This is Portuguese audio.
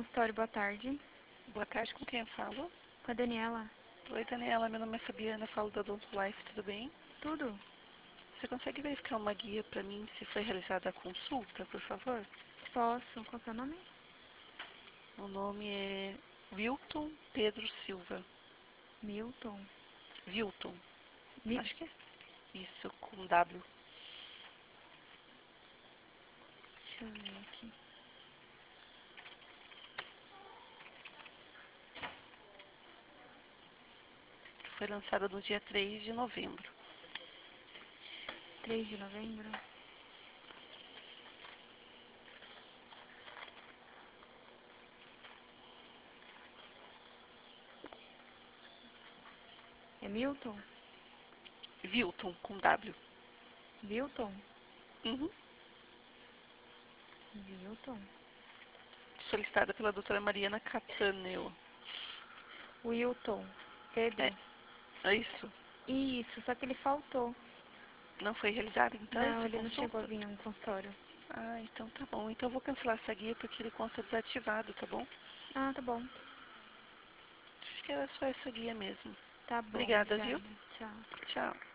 consultório, boa tarde. Boa tarde, com quem eu falo? Com a Daniela. Oi, Daniela, meu nome é Fabiana, falo da Odonto Life, tudo bem? Tudo? Você consegue verificar uma guia para mim se foi realizada a consulta, por favor? Posso? Qual que é o nome? O nome é Wilton Pedro Silva. Milton. Wilton, Mi... acho que é isso, com W. Deixa eu ver aqui. Foi lançada no dia 3 de novembro. 3 de novembro. É Milton? Wilton, com W. Wilton? Uhum. Wilton? Solicitada pela doutora Mariana Cataneo. Wilton. É, Pedro? é isso. Isso, só que ele faltou. Não foi realizada então Não, essa ele não chegou a consulta? vir no consultório. Ah, então tá bom. Então eu vou cancelar essa guia porque ele consta desativado, tá bom? Ah, tá bom. Acho que era só essa guia mesmo. Tá bom, Obrigada, viu? obrigada. Tchau. Tchau.